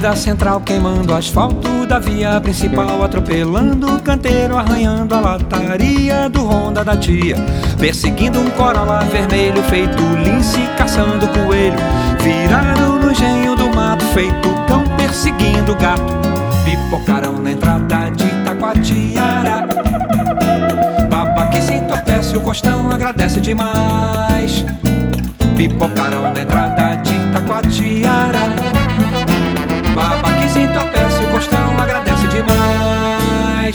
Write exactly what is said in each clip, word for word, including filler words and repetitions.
avenida central, queimando o asfalto da via principal, atropelando o canteiro, arranhando a lataria do Honda da tia, perseguindo um Corolla vermelho feito lince, caçando coelho, virado no engenho do mato, feito cão perseguindo gato. Pipocaram na entrada de Taquatiara, baba que se entorpece, o costão agradece demais. Pipocaram na entrada de Taquatiara, baba que se entorpece, o costão agradece demais.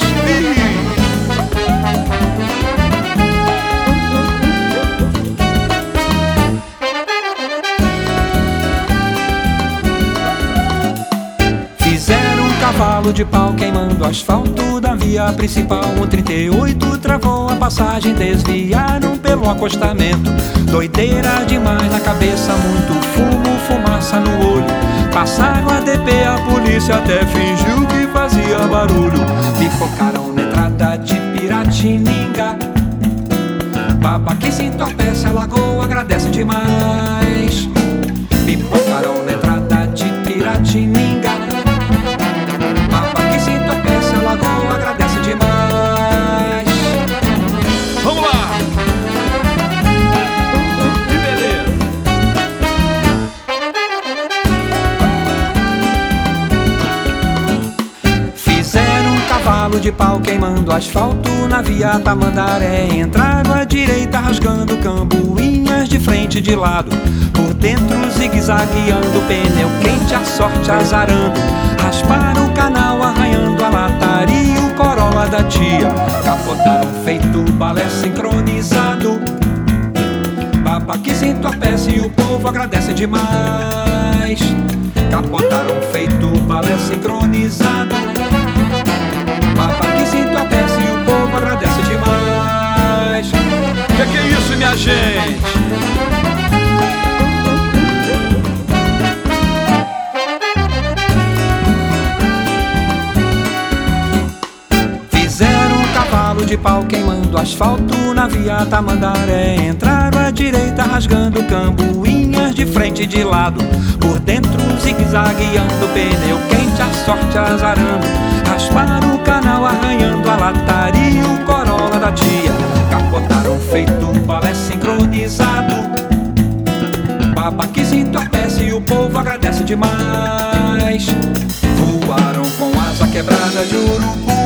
Fizeram um cavalo de pau queimando o asfalto da via principal. Um trinta e oito travou a passagem, desviaram pelo acostamento. Doideira demais na cabeça, muito fumo, fumaça no olho. Passaram a D P, a polícia até fingiu que fazia barulho. Pipocaram na entrada de Piratininga, baba que se entorpece, a lagoa agradece demais. Pipocaram na entrada de Piratininga, baba que se entorpece, a lagoa agradece demais. Vamos lá! Que beleza! Fizeram um cavalo de pau queimando asfalto na via Tamandaré. Entraram à direita rasgando cambuinhas de frente e de lado, por dentro zigue-zagueando, pneu quente, a sorte azarando. Rasparam o canal arranhando a lataria, o Corolla da tia, capotaram feito balé sincronizado. Baba que se entorpece e o povo agradece demais. Capotaram feito balé sincronizado. Baba que se entorpece e o povo agradece demais. Que que é isso, minha gente? De pau queimando asfalto na via Tamandaré. Entraram à direita rasgando cambuinhas de frente e de lado, por dentro zigue-zagueando, pneu quente, a sorte azarando. Rasparam o canal arranhando a lataria, o Corolla da tia, capotaram feito balé sincronizado. Baba que se entorpece e o povo agradece demais. Voaram com asa quebrada de urubu,